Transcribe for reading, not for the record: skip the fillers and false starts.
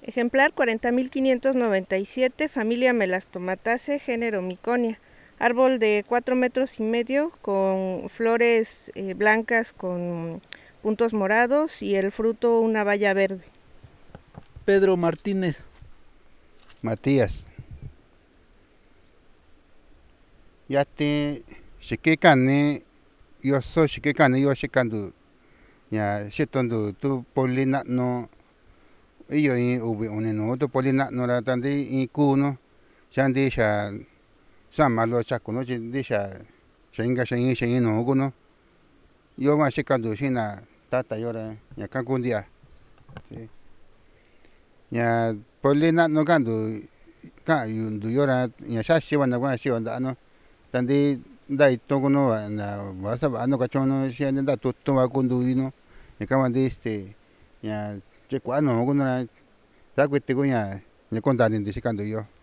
Ejemplar 40.597, familia Melastomataceae, género Miconia. Árbol de 4,5 metros con flores blancas con puntos morados y el fruto una baya verde. Pedro Martínez. Matías. Yate shikekane yoso shikekane yo shikandu ya shitondu tu polina no iyo in ubi uneno tu polina no ra tandi in kuno chandi sha samalo chakuno chindi sha shinga no kuno yo ma shikandu shina tata yora ya kankundia ya polina no kandu ka yundu yora ya shashi wana kwa shi onda no tandi dai tokuno na basa ano kachono shi anda tutto wa kunduino ya kama ya che kwa no kuno ra ta kwete ko ya le kontani ndi shikando yo.